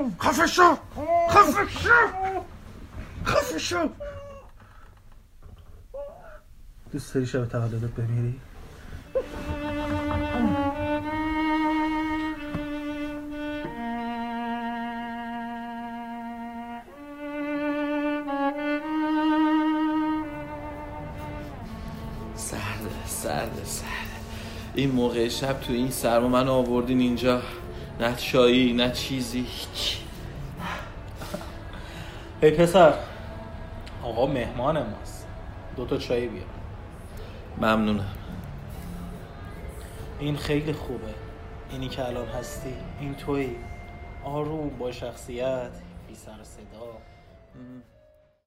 خفه شو خفه شو خفه شو. دوست داری شب تولدت بمیری؟ سرده این موقع شب تو این سرما من آوردین اینجا، نه چایی نه چیزی هیچ. ای پسر، آقا مهمان ماست، 2 چای بیار. ممنونم. این خیلی خوبه، اینی که الان هستی، این تویی، آروم با شخصیت، بی سر و صدا.